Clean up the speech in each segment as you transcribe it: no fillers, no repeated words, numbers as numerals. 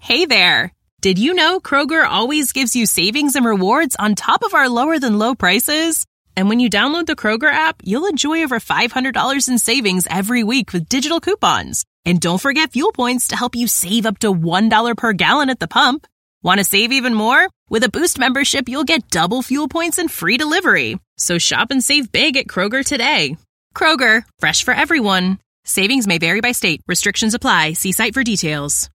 Hey there! Did you know Kroger always gives you savings and rewards on top of our lower-than-low prices? And when you download the Kroger app, you'll enjoy over $500 in savings every week with digital coupons. And don't forget fuel points to help you save up to $1 per gallon at the pump. Want to save even more? With a Boost membership, you'll get double fuel points and free delivery. So shop and save big at Kroger today. Kroger, fresh for everyone. Savings may vary by state. Restrictions apply. See site for details.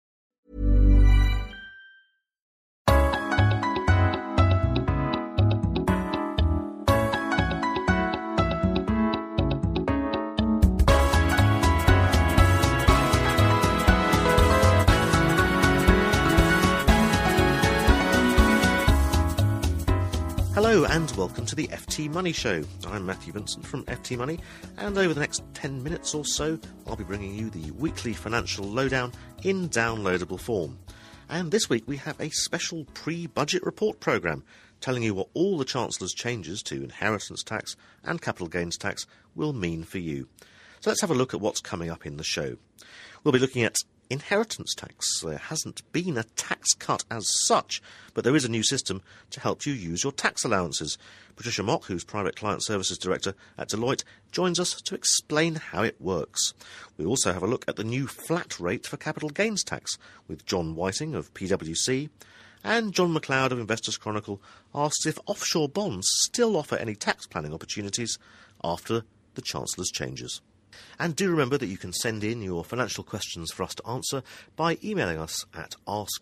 Hello and welcome to the FT Money Show. I'm Matthew Vincent from FT Money, and over the next 10 minutes or so I'll be bringing you the weekly financial lowdown in downloadable form. And this week we have a special pre-budget report programme telling you what all the Chancellor's changes to inheritance tax and capital gains tax will mean for you. So let's have a look at what's coming up in the show. We'll be looking at inheritance tax. There hasn't been a tax cut as such, but there is a new system to help you use your tax allowances. Patricia Mock, who's Private Client Services Director at Deloitte, joins us to explain how it works. We also have a look at the new flat rate for capital gains tax with John Whiting of PwC, and John McLeod of Investors Chronicle asks if offshore bonds still offer any tax planning opportunities after the Chancellor's changes. And do remember that you can send in your financial questions for us to answer by emailing us at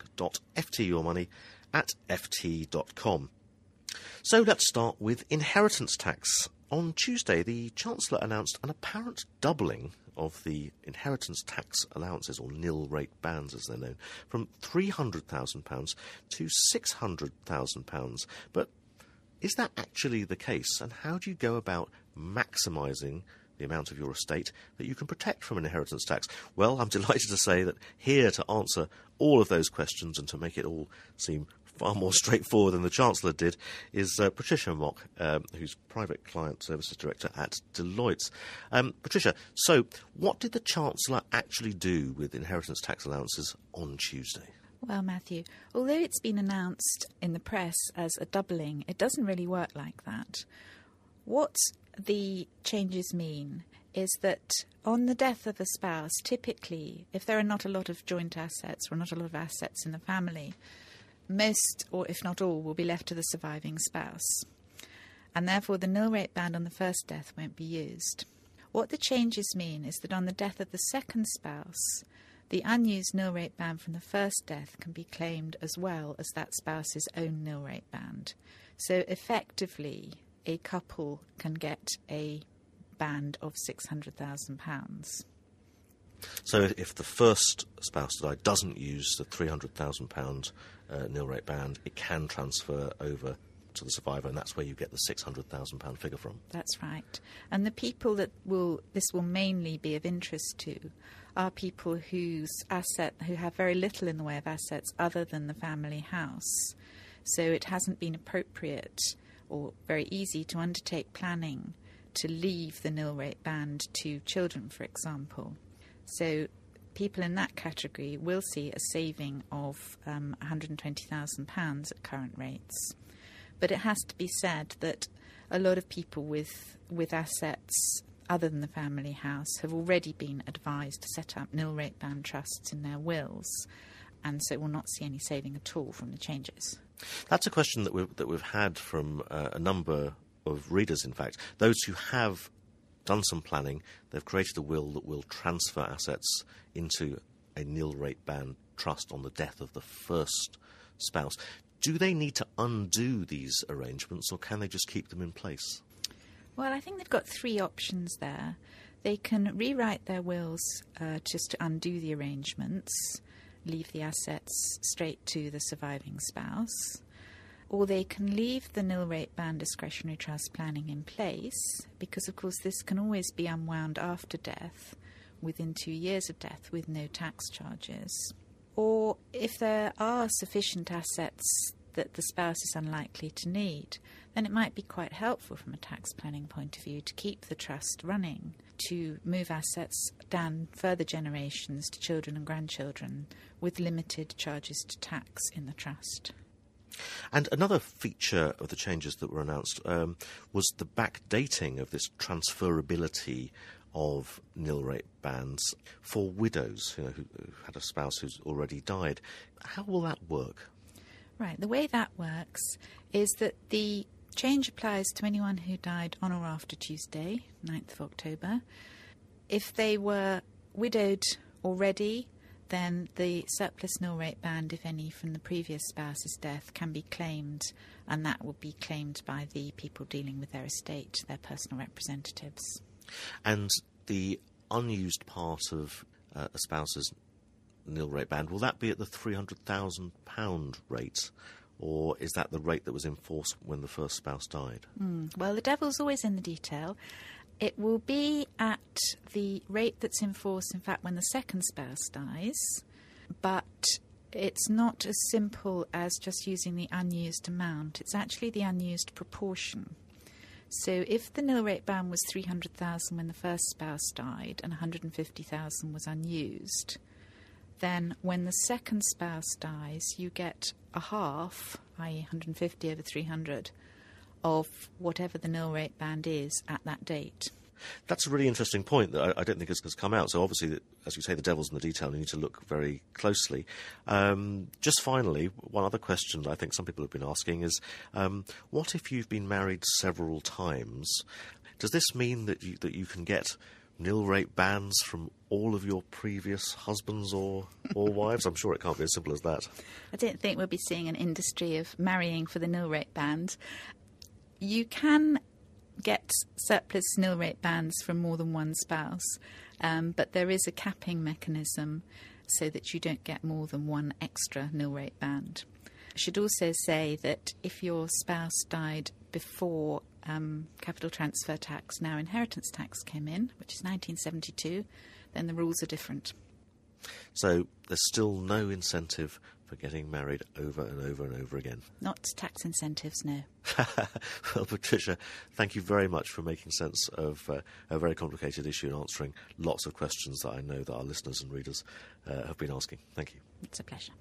ask.ftyourmoney@ft.com. So let's start with inheritance tax. On Tuesday, the Chancellor announced an apparent doubling of the inheritance tax allowances, or nil rate bands as they're known, from £300,000 to £600,000. But is that actually the case? And how do you go about maximising the amount of your estate that you can protect from inheritance tax? Well, I'm delighted to say that here to answer all of those questions and to make it all seem far more straightforward than the Chancellor did is Patricia Mock, who's Private Client Services Director at Deloitte. Patricia, so what did the Chancellor actually do with inheritance tax allowances on Tuesday? Well, Matthew, although it's been announced in the press as a doubling, it doesn't really work like that. What the changes mean is that on the death of a spouse, typically, if there are not a lot of joint assets or not a lot of assets in the family, most, or if not all, will be left to the surviving spouse. And therefore, the nil rate band on the first death won't be used. What the changes mean is that on the death of the second spouse, the unused nil rate band from the first death can be claimed as well as that spouse's own nil rate band. So effectively, a couple can get a band of £600,000. So if the first spouse that died doesn't use the £300,000 nil rate band, it can transfer over to the survivor, and that's where you get the £600,000 figure from. That's right. And the people that this will mainly be of interest to are people who have very little in the way of assets other than the family house. So it hasn't been appropriate or very easy to undertake planning to leave the nil rate band to children, for example. So people in that category will see a saving of £120,000 at current rates. But it has to be said that a lot of people with assets other than the family house have already been advised to set up nil rate band trusts in their wills, and so will not see any saving at all from the changes. That's a question that we've had from a number of readers, in fact. Those who have done some planning, they've created a will that will transfer assets into a nil rate band trust on the death of the first spouse. Do they need to undo these arrangements, or can they just keep them in place? Well, I think they've got three options there. They can rewrite their wills just to undo the arrangements, leave the assets straight to the surviving spouse, or they can leave the nil rate band discretionary trust planning in place, because of course this can always be unwound after death, within 2 years of death, with no tax charges. Or if there are sufficient assets that the spouse is unlikely to need, then it might be quite helpful from a tax planning point of view to keep the trust running to move assets down further generations to children and grandchildren with limited charges to tax in the trust. And another feature of the changes that were announced was the backdating of this transferability of nil rate bands for widows, who had a spouse who's already died. How will that work? Right, the way that works is that the change applies to anyone who died on or after Tuesday, 9th of October. If they were widowed already, then the surplus nil rate band, if any, from the previous spouse's death can be claimed, and that will be claimed by the people dealing with their estate, their personal representatives. And the unused part of a spouse's nil rate band, will that be at the £300,000 rate, or is that the rate that was in force when the first spouse died? Well, the devil's always in the detail. It will be at the rate that's in force, in fact, when the second spouse dies, but it's not as simple as just using the unused amount. It's actually the unused proportion. So if the nil rate band was 300,000 when the first spouse died and 150,000 was unused, then when the second spouse dies, you get a half, i.e. 150 over 300, of whatever the nil rate band is at that date. That's a really interesting point that I don't think has come out. So obviously, as you say, the devil's in the detail, and you need to look very closely. Just finally, one other question that I think some people have been asking is, what if you've been married several times? Does this mean that you can get nil rate bands from all of your previous husbands or wives? I'm sure it can't be as simple as that. I don't think we'll be seeing an industry of marrying for the nil rate band. You can get surplus nil rate bands from more than one spouse, but there is a capping mechanism so that you don't get more than one extra nil rate band. I should also say that if your spouse died before capital transfer tax, now inheritance tax, came in, which is 1972, then the rules are different. So there's still no incentive for getting married over and over and over again. Not tax incentives, no. Well, Patricia, thank you very much for making sense of a very complicated issue and answering lots of questions that I know that our listeners and readers have been asking. Thank you. It's a pleasure.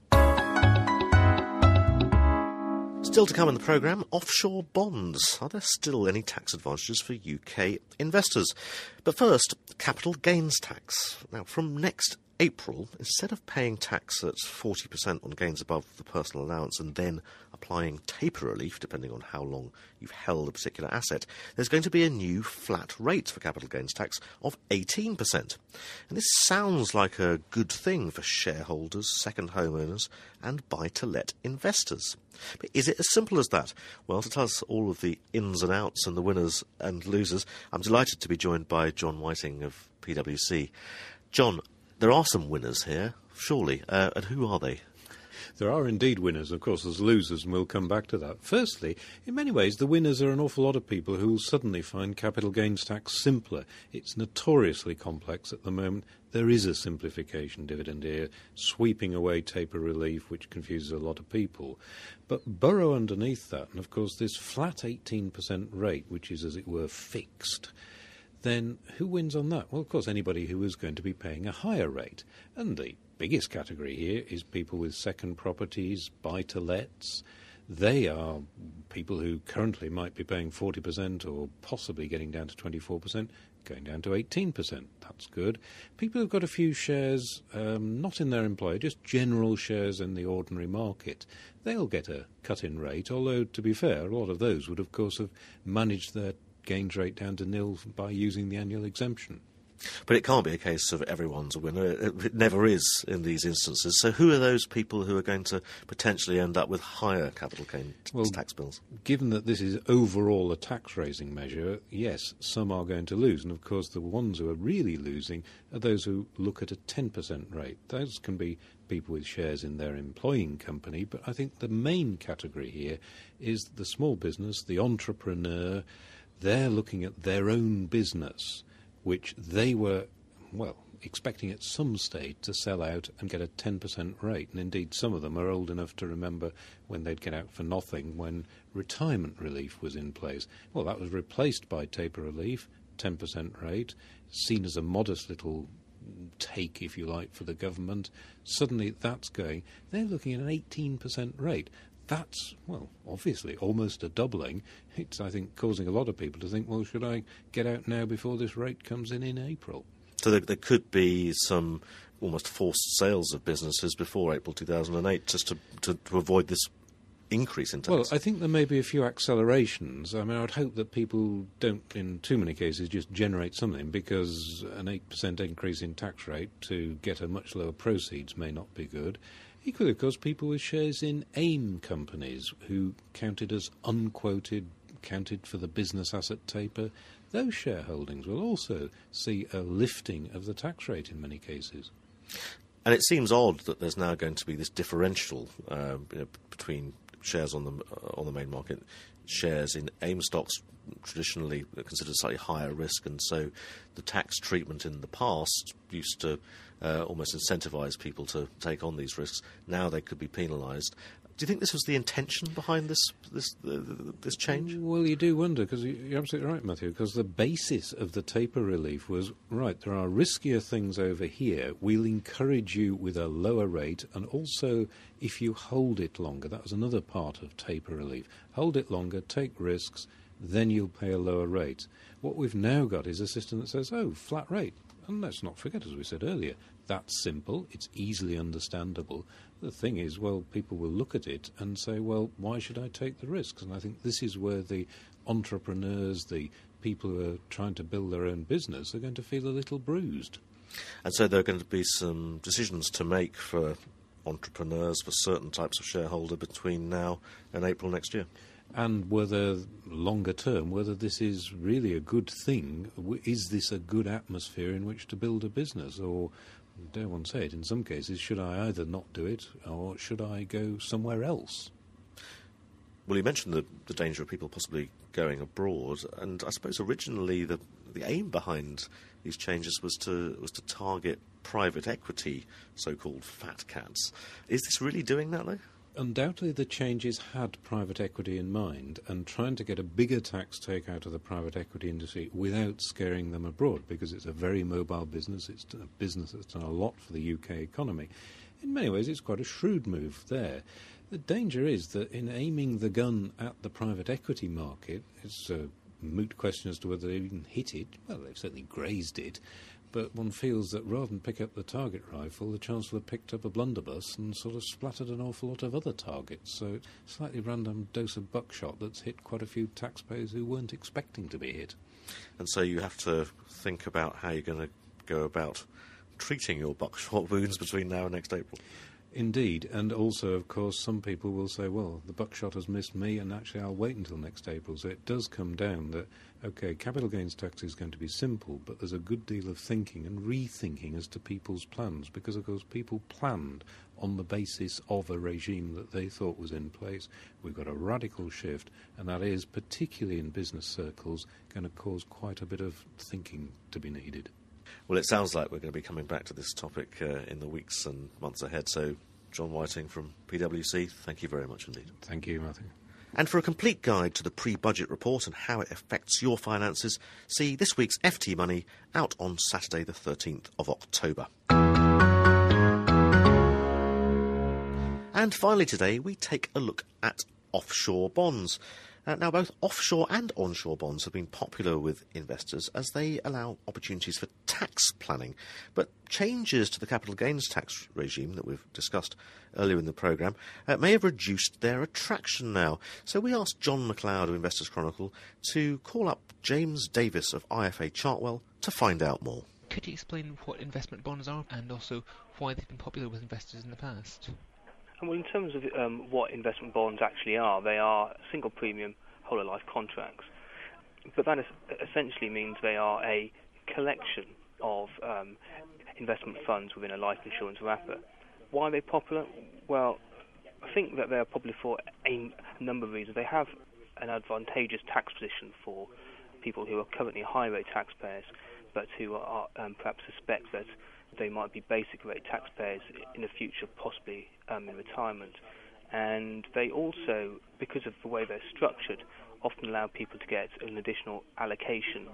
Still to come in the programme, offshore bonds. Are there still any tax advantages for UK investors? But first, capital gains tax. Now, from next April, instead of paying tax at 40% on gains above the personal allowance and then applying taper relief, depending on how long you've held a particular asset, there's going to be a new flat rate for capital gains tax of 18%. And this sounds like a good thing for shareholders, second homeowners and buy-to-let investors. But is it as simple as that? Well, to tell us all of the ins and outs and the winners and losers, I'm delighted to be joined by John Whiting of PwC. John, there are some winners here, surely, and who are they? There are indeed winners. Of course, there's losers, and we'll come back to that. Firstly, in many ways, the winners are an awful lot of people who will suddenly find capital gains tax simpler. It's notoriously complex at the moment. There is a simplification dividend here, sweeping away taper relief, which confuses a lot of people. But burrow underneath that, and of course, this flat 18% rate, which is, as it were, fixed, then who wins on that? Well, of course, anybody who is going to be paying a higher rate. And the biggest category here is people with second properties, buy-to-lets. They are people who currently might be paying 40% or possibly getting down to 24%, going down to 18%. That's good. People who've got a few shares, not in their employer, just general shares in the ordinary market, they'll get a cut-in rate, although, to be fair, a lot of those would, of course, have managed their gains rate down to nil by using the annual exemption. But it can't be a case of everyone's a winner. It never is in these instances. So who are those people who are going to potentially end up with higher capital gains tax bills? Given that this is overall a tax-raising measure, yes, some are going to lose. And, of course, the ones who are really losing are those who look at a 10% rate. Those can be people with shares in their employing company. But I think the main category here is the small business, the entrepreneur. They're looking at their own business, which they were, well, expecting at some stage to sell out and get a 10% rate. And indeed, some of them are old enough to remember when they'd get out for nothing when retirement relief was in place. Well, that was replaced by taper relief. 10% rate, seen as a modest little take, if you like, for the government. Suddenly that's going. They're looking at an 18% rate. That's, well, obviously almost a doubling. It's, I think, causing a lot of people to think, well, should I get out now before this rate comes in April? So there could be some almost forced sales of businesses before April 2008 just to avoid this increase in tax. Well, I think there may be a few accelerations. I mean, I would hope that people don't, in too many cases, just generate something, because an 8% increase in tax rate to get a much lower proceeds may not be good. Equally, of course, people with shares in AIM companies who counted as unquoted, counted for the business asset taper, those shareholdings will also see a lifting of the tax rate in many cases. And it seems odd that there's now going to be this differential between shares on the main market. Shares in AIM stocks traditionally are considered slightly higher risk, and so the tax treatment in the past used to almost incentivise people to take on these risks. Now they could be penalised. Do you think this was the intention behind this change? Well, you do wonder, because you're absolutely right, Matthew, because the basis of the taper relief was, right, there are riskier things over here. We'll encourage you with a lower rate, and also if you hold it longer, that was another part of taper relief. Hold it longer, take risks, then you'll pay a lower rate. What we've now got is a system that says, oh, flat rate. And let's not forget, as we said earlier, that's simple, it's easily understandable. The thing is, well, people will look at it and say, well, why should I take the risks? And I think this is where the entrepreneurs, the people who are trying to build their own business are going to feel a little bruised. And so there are going to be some decisions to make for entrepreneurs, for certain types of shareholder between now and April next year. And whether, longer term, whether this is really a good thing, is this a good atmosphere in which to build a business? Or, dare one say it, in some cases, should I either not do it or should I go somewhere else? Well, you mentioned the danger of people possibly going abroad, and I suppose originally the aim behind these changes was to target private equity, so-called fat cats. Is this really doing that, though? Undoubtedly the changes had private equity in mind and trying to get a bigger tax take out of the private equity industry without scaring them abroad, because it's a very mobile business. It's a business that's done a lot for the UK economy. In many ways it's quite a shrewd move there. The danger is that in aiming the gun at the private equity market, it's a moot question as to whether they even hit it. Well, they've certainly grazed it. But one feels that rather than pick up the target rifle, the Chancellor picked up a blunderbuss and sort of splattered an awful lot of other targets. So it's a slightly random dose of buckshot that's hit quite a few taxpayers who weren't expecting to be hit. And so you have to think about how you're going to go about treating your buckshot wounds between now and next April. Indeed, and also, of course, some people will say, well, the buckshot has missed me, and actually I'll wait until next April. So it does come down that, OK, capital gains tax is going to be simple, but there's a good deal of thinking and rethinking as to people's plans, because, of course, people planned on the basis of a regime that they thought was in place. We've got a radical shift, and that is, particularly in business circles, going to cause quite a bit of thinking to be needed. Well, it sounds like we're going to be coming back to this topic in the weeks and months ahead. So, John Whiting from PwC, thank you very much indeed. Thank you, Matthew. And for a complete guide to the pre-budget report and how it affects your finances, see this week's FT Money out on Saturday the 13th of October. And finally today, we take a look at offshore bonds. Now, both offshore and onshore bonds have been popular with investors as they allow opportunities for tax planning. But changes to the capital gains tax regime that we've discussed earlier in the programme may have reduced their attraction now. So we asked John McLeod of Investors Chronicle to call up James Davis of IFA Chartwell to find out more. Could you explain what investment bonds are and also why they've been popular with investors in the past? Well, in terms of what investment bonds actually are, they are single premium whole of life contracts. But that essentially means they are a collection of investment funds within a life insurance wrapper. Why are they popular? Well, I think that they are popular for a number of reasons. They have an advantageous tax position for people who are currently high rate taxpayers, but who are perhaps suspect that they might be basic rate taxpayers in the future, possibly in retirement. And they also, because of the way they're structured, often allow people to get an additional allocation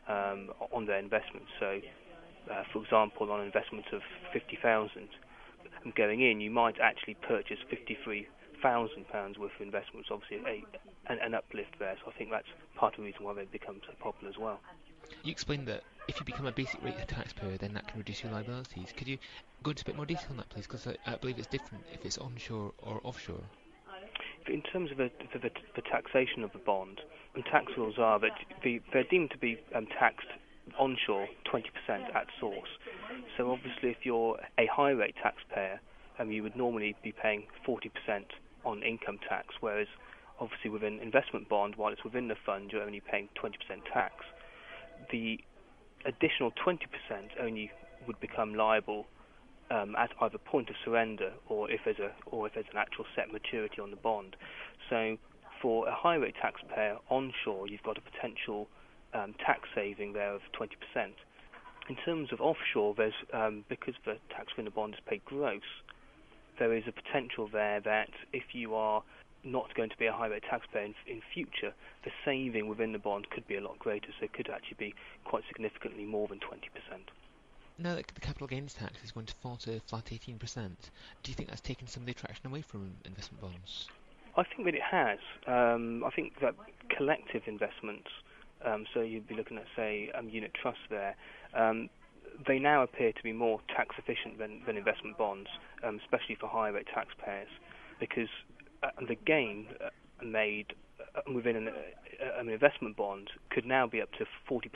on their investments. So, for example, on an investment of 50,000 going in, you might actually purchase £53,000 worth of investment, which is obviously an uplift there. So I think that's part of the reason why they've become so popular as well. You explained that if you become a basic rate taxpayer, then that can reduce your liabilities. Could you go into a bit more detail on that, please? Because I believe it's different if it's onshore or offshore. In terms of the taxation of the bond, tax rules are that they're deemed to be taxed onshore 20% at source. So obviously if you're a high rate taxpayer, you would normally be paying 40% on income tax, whereas obviously with an investment bond, while it's within the fund, you're only paying 20% tax. The additional 20% only would become liable at either point of surrender or if there's an actual set maturity on the bond. So for a high rate taxpayer onshore, you've got a potential tax saving there of 20%. In terms of offshore, there's because the tax within the bond is paid gross, there is a potential there that if you are not going to be a high rate taxpayer in future, the saving within the bond could be a lot greater, so it could actually be quite significantly more than 20%. Now that the capital gains tax is going to fall to flat 18%, do you think that's taken some of the attraction away from investment bonds? I think that it has. I think that collective investments, so you'd be looking at, say, unit trusts there, they now appear to be more tax efficient than investment bonds, especially for higher rate taxpayers, because the gain made within an investment bond could now be up to 40%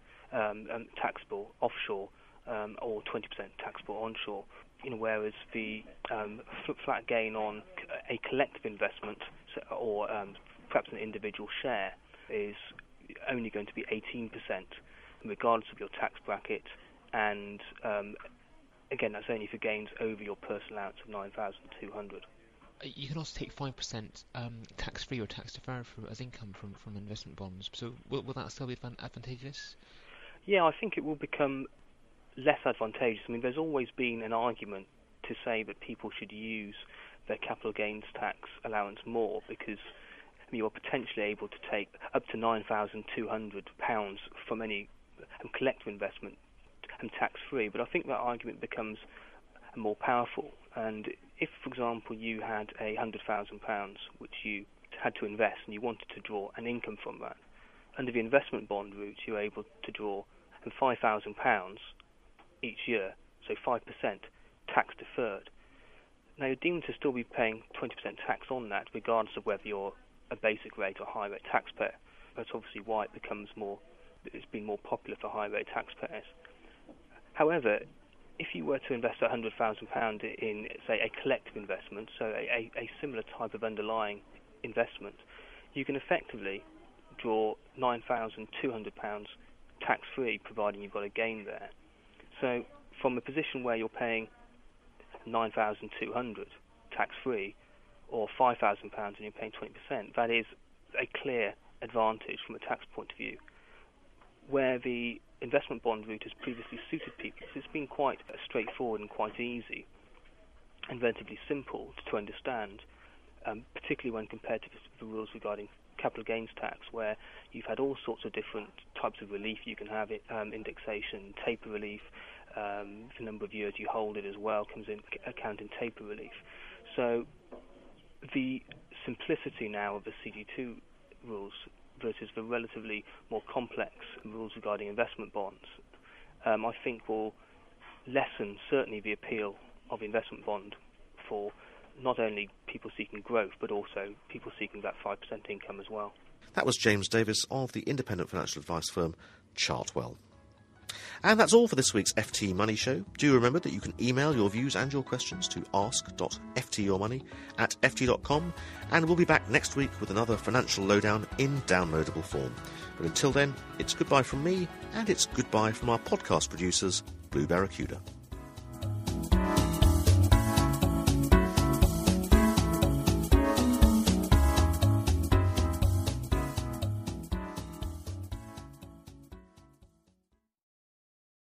taxable offshore or 20% taxable onshore. Whereas the flat gain on a collective investment or perhaps an individual share is only going to be 18%, regardless of your tax bracket, and again, that's only for gains over your personal allowance of $9,200. You can also take 5% tax-free or tax-deferred as income from investment bonds. So will that still be advantageous? Yeah, I think it will become less advantageous. I mean, there's always been an argument to say that people should use their capital gains tax allowance more because you're potentially able to take up to £9,200 from any collective investment and tax-free. But I think that argument becomes more powerful. And if, for example, you had £100,000 which you had to invest and you wanted to draw an income from that, under the investment bond route, you're able to draw £5,000 each year, so 5% tax deferred. Now you're deemed to still be paying 20% tax on that, regardless of whether you're a basic rate or high rate taxpayer. That's obviously why it's been more popular for high rate taxpayers. However, if you were to invest £100,000 in, say, a collective investment, so a similar type of underlying investment, you can effectively draw £9,200 tax-free, providing you've got a gain there. So from a position where you're paying £9,200 tax-free or £5,000 and you're paying 20%, that is a clear advantage from a tax point of view. Where the investment bond route has previously suited people, it's been quite straightforward and quite easy and relatively simple to understand, particularly when compared to the rules regarding capital gains tax, where you've had all sorts of different types of relief you can have, indexation, taper relief, the number of years you hold it as well comes in account in taper relief. So the simplicity now of the CG2 rules versus the relatively more complex rules regarding investment bonds, I think will lessen certainly the appeal of investment bond for not only people seeking growth, but also people seeking that 5% income as well. That was James Davis of the independent financial advice firm Chartwell. And that's all for this week's FT Money Show. Do remember that you can email your views and your questions to ask.ftyourmoney@ft.com, and we'll be back next week with another financial lowdown in downloadable form. But until then, it's goodbye from me, and it's goodbye from our podcast producers, Blue Barracuda.